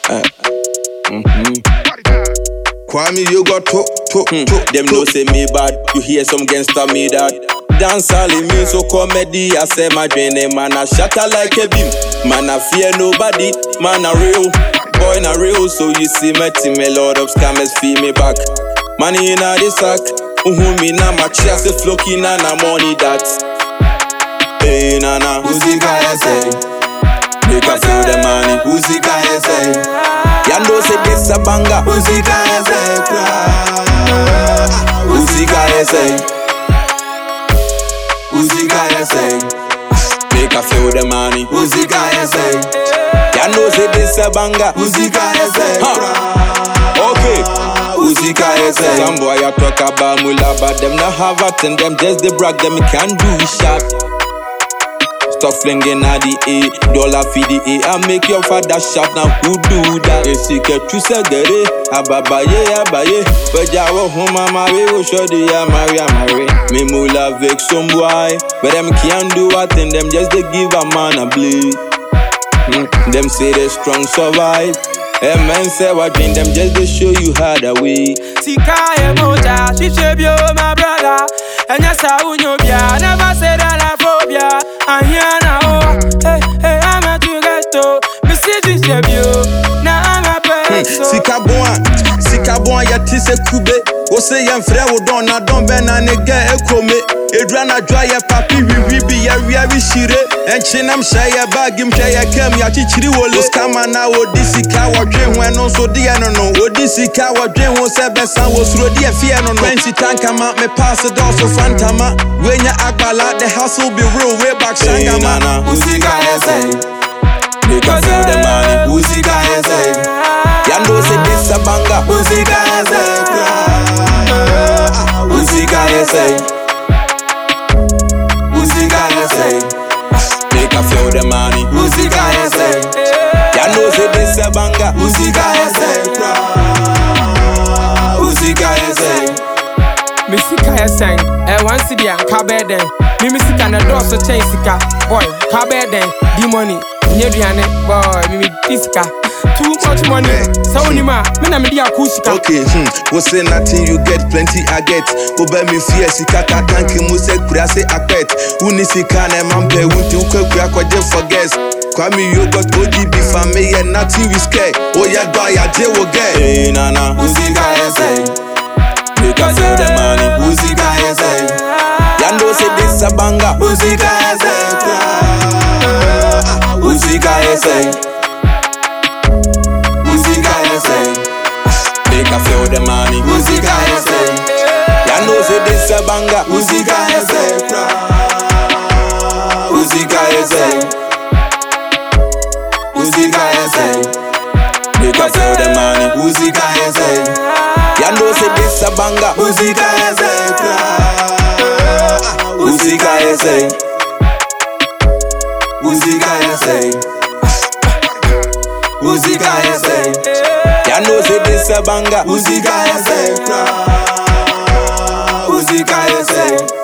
Kwame, you got to. Them no say me bad, you hear some gangster me that. Dance all in me so comedy, I say my dream, man I shatter like a beam. Man I fear nobody, man I real. Boy na real, so you see me team, a lot of scammers feel me back. Money in a the sack, me na my chest, a flocky na money that. Hey nana, who's the guy say? Make us feel the money. Who's the guy say? Yando say this a banger. Who's the guy say? Who's the guy say? Who's the guy say? Make us feel the money. Who's the guy say? Yando say this a banger. Who's the guy say? Okay. Who's the guy say? Some boy I talk about mula, but them not have it and them just they brag them can do it sharp. Stop flinging at the $8 for the I make your father shout now who do that? They seek a true segere, abaye, but jawo home marry, will show the marry. Me mula vex some boy, but them can't do what and them just they give a man a bleed. Them say they strong survive. A man say what in them just they show you how the way. Sika moja, she shape you my brother. And yes I know ya, never said that I phobia. And here now, hey, I'm a to get to. Message shape you, now I'm a person. Sika bon ya tise kube. O say yan frère o don na don ben na nega ekome. Edwana dry ya papi we be ya we shire. Enchinam shaya bag him shaya kem ya chichiri wole. Skama na odi sika wa dwen ho no so de no no. Odi sika wa dwen ho se besan wo suro de afia no no. Fancy tankama me pass it also fantama. When ya agbala the hustle be real way back shangama. Who's the guy say? Make us feel the money. Who's the guy say? Yando say this a banger. Who's the guy say? Who's the guy say? Who's the guy say? Make us feel the money. Who's the guy say? Yando say this a banger. Who's the guy say? Who's the guy say? Missy Kaya sang, one city and Cabeden. Missy can adore so change sika. Boy, Cabeden, the money. Nyediane, boy, Mimi Disca. Too much money. So Nima, Menamedia Kusika. Okay, we say nothing, you get plenty, I get. Obe mi fear sikata tanki muse kurase akpet. Unisika ne mampe unti ukwe kwa je forget. Kwame you got OGB family and nothing we scared. Oh ya do ya je wo get. Hey nana, who's the guy say? Make us feel the money. Who's the guy say? Yando say this a banger. Who's the guy say? Who's the guy say? Who's the guy say? Make us feel the money. Who's the guy say? Yando say this a banger. Who's the guy say? Who's the guy say? Who's the guy say? Make us feel the money. Who's the guy say? Yando say this a banger. Who's the guy say? Who's the guy say? Who's the guy say? Who's the guy say? Yando say this a banger. Who's the guy say? Who's the guy say?